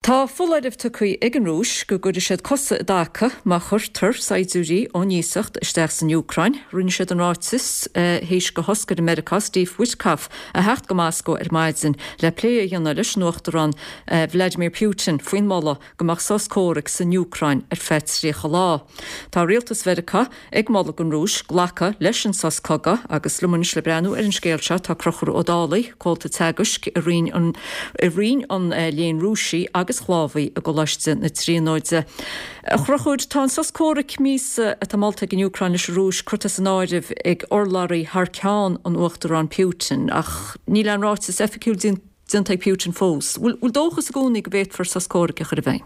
Tá fullaidh tucaí ag an rúis go gcuidir siad cosa a dacha má chuirtar saidúí ó níosacht isteach san Ucrain, rinne siad an ráitis héis go hoscad America Steve Witkoff a hecht go Moscow maidzin le plé a dhéanana leis nuachtar an Vladimir Putin faoin mála gomach soscóric san Ucrain feitríocha lá. Tá rialtas Verica ag mála an rúis ghlacha leis an soscoga agus lumanis le breanú an scéalse tá crochar ó dálaí cóilta teagasc a rion an léon rúsí agus chlávaí a go leiste na tríóide. Chrochúd tá soscóric mís a Malta in Ucrain rúis crutas an áideh ag orlarí Harceán an uachtar an Putin ach ní le an ráitis efficiúil dinta Putin fós. Bhfuil dóchas a gúnig go bhéit for soscóric a chud a bheith?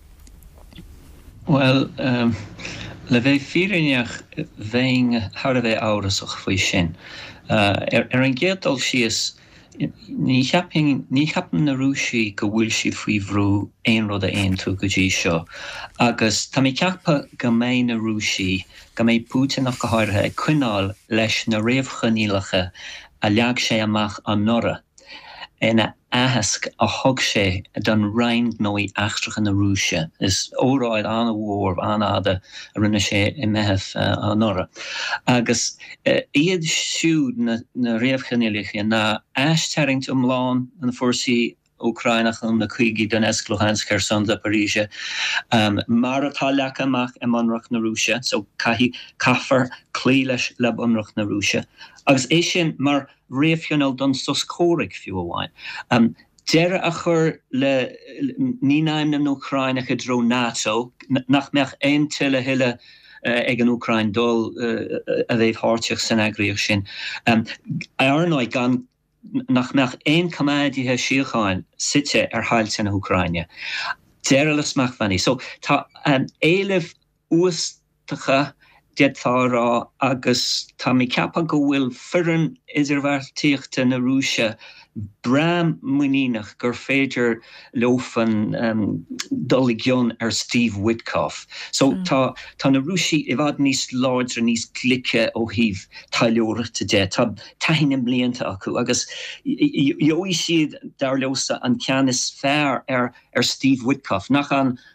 Well, le bheith fírineach bhéing how a bheith árasach faoi sin. An ggéadal síos ní cheapan na rúsí go bhfuil siad faoi bhrú aon rud a aon tú go dtí seo. Agus tá mé ceappa go mé na rúsí, go mé Putin ach go háirithe ag cuineáil leis na réamhchanílacha a leag sé amach an nora. Ina ahasc a thug sé don rein gnóí achtrach na Rússia. Is óráid an bhór an ada a rinne sé I mehef an nora. Agus iad siúd na réamhchanílacha na aistearingt umláin an fórsaí Ucrainach an na chuigi Donetsk, Luhansk, Kherson, Zaporizhia. Mar atá leach amach manrach na Rússia, so caithfar clí leis le bunrach na Rússia. Agus é sin mar réamhcheanal don soscóric fiú amháin. Deire a chur le nínaim na Ucrainach a dro NATO, nach meach ein tuile hiile ag an Ucrain dul a bhéh háirteach san agriíoch sin. Arnáid gan nach meach ein commádithe síocháin site hailte na Ucraine. Deire le smach fanní. So tá éileh uastacha deadtárá agus tá mé ceappa go bhfuil fireann idirbheartaíochta na Rússia bram muínach gur féidir lofan doligion Steve Witkoff. So tá na Rúsí I bhfad níos láidre níos glice ó híh tailiúireachta de, tá taithnim blianta acu, agus jóí siad dar leosa an ceannis fearr Steve Witkoff nach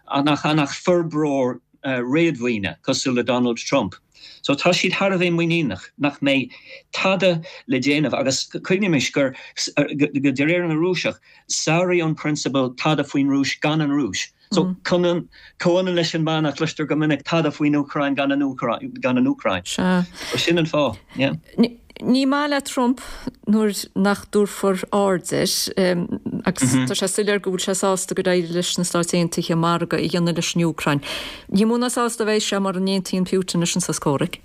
ferbróir réadmhaoine cosúil le Donald Trump. So tá siad har a bheith muínach nach mé tada le déanamh agus cuineimiis gur go deir na Rúiseach saoirí an principle tada faoin Rúis gan an Rúis. So conan leis an banach leistar go minic tada faoin Ucrain gan an Ucrain. So sin an fá, yeah. Ní má le Trump nuair nach dúr for áirdeis agus tá sé sulir go bhfuil sé sásta go dtí leis na stáitianta marga I dhéanana leis an Ucrain. Ní múna sásta bhééis sé mar an 19 Putin leis an soscóric?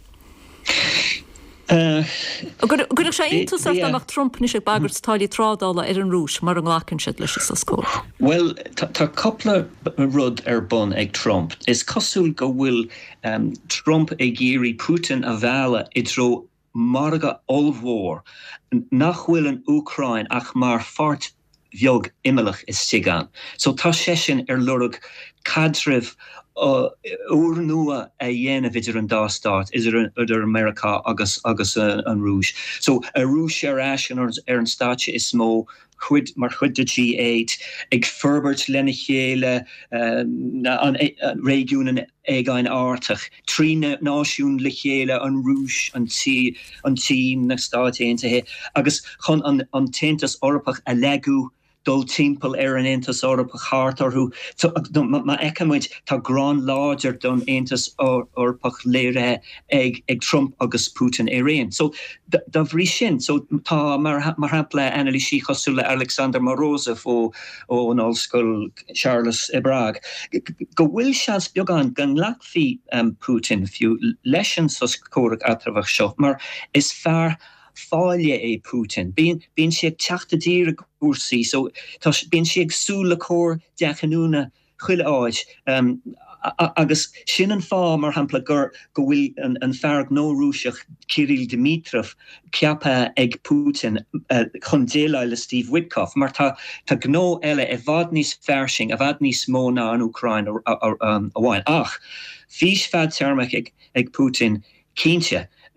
Gurach sé intasach amach Trump ní sé bagart táilí trádála an rúis mar an ghlacinn siad leis an soscóric. Well, tá coppla rud bun ag Trump. Is cosúil go bhfuil Trump ag géirí Putin a bheala I dro marga olmhór nach bhfuil an Ucrain ach mar fart bheag imimeach is sigan. So tá sé sin lurug cadrih úr nua a dhéanamh idir an dástát idir America agus an Rúis. So a Rúis asin an státe is mó chud mar chud de G8 ag ferbert lenne chéile an régiúnan égain áirteach trí náisiún le chéile an Rúis an tí na státe aontaithe agus chun an tentas orpach a legú dul timppel an eintas orpa chartarú. Ma ekamid tá gran láger don eintas orpach léire ag Trump agus Putin Iran. So da bhrí sin, so tá mar hapla Annalí sí chosúla Alexander Morozov ó an Allscoil Charles Ibrag. Go bhfuil seans beagán gan lachfi Putin fiú leis an soscóric atrabhach seo, mar is fearr fáile Putin. Bín si ag teachtadír gúrsaí, so bín si ag súla cór deachanúna chuile áid. Agus sin an fá mar hampla gur go bhfuil an fearg nó Rúiseach Kirill Dmitrov ceappa ag Putin chun déile le Steve Witkoff, mar tá gnó eile bhfad níos fearsing, a bhfad níos mó ná an Ucrain a bháin. Ach, fís fad tearmach ag Putin cínte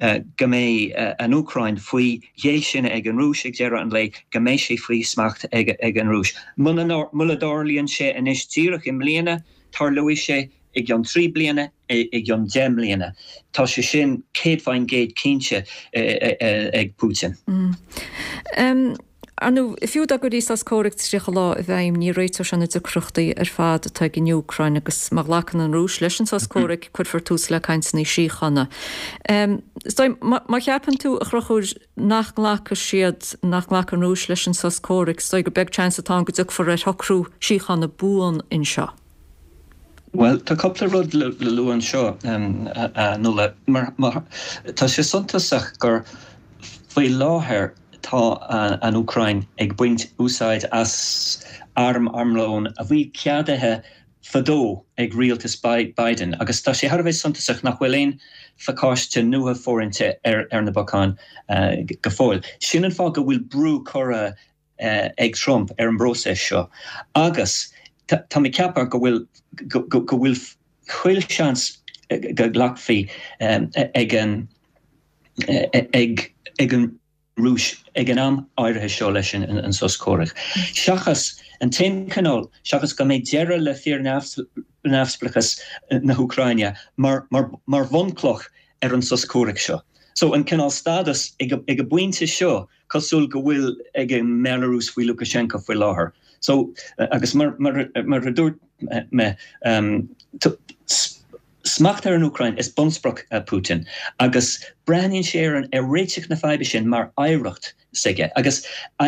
go mé an Ukraine faoi dhé sin ag an rúis ag deire an lei go mé sé faoi smacht ag an rúis. Muladorlíonn sé inis tíreach im mbliana tar luí sé ag an 3 bliana ag an 10 bliana. Tá sé sin céadfáin géad cínse ag Putin. Anu fiú a goí as córic trícha lá a bheim ní réitir sena de cruchtaí fad atá gin Ucrain agus mar lechan an rúis leis as córic chud for tús le caiint ní síchanna. Má cheapan tú a chrochúr nach lecha siad nach lech an rúis leis as córic, stoi go begtsein atá go dug for a thocrú síchanna búan in seo. Well, tá coppla rud le luúan seo nula tá sé suntasach gur faoi láthair tá an Ukraine ag buint úsáid as armlón a bhí ceadathe fadó ag rialtas Biden agus tá sé harbheith suntasach nach bhfuil éon facáiste nua fórinte ar na Bacán go fáil. Sin an fá go bhfuil brú chora ag Trump ar an bróses seo. Agus tá mé ceapar go bhfuil chuil seans go ghlacfaí ag an rúis ag an am áirithe seo leis an sos cóireach. Seachas an taon canál, seachas go méid deire le fíor neamhsplachas na Ucraine mar bhuncloch ar an sos cóireach seo. So an canál stadas ag a buinte seo cosúil go bhfuil ag an Belarus faoi Lukashenko faoi láthair. So agus mar dúirt me smacht ar an Ukraine is bonsprach Putin agus breaníonn sé an réiteach na faibe sin mar éireacht sige agus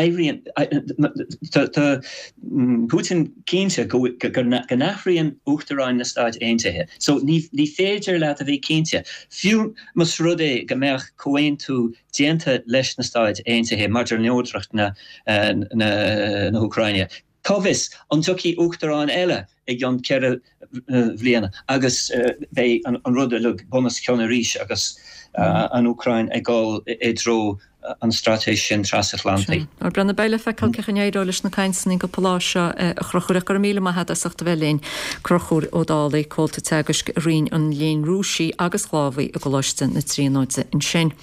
Putin cínte go nachraíonn Uachtaráin na Stáit Aontaithe. So ní féidir leat a bhí cínte. Fiú mas rud é go mbeadh comhainn tú déanta leis na Stáit Aontaithe maidir neodracht na Ukraine. Távis an tuí Uachtaráin eile ag an ceire bbliana agus bheith an rud le bonus ceanna ríis agus an Ukraine ag gáil dro an stratéis sin transatlantic. Ar brenn beile feáil cechannéadú leis na caiinsanna go poláise a chrochúir go míle mai head asachta bheléin crochúr ó dála cóilta teagas rion an léon rúsí agus chláhaí a go leiste na tríóide in sin.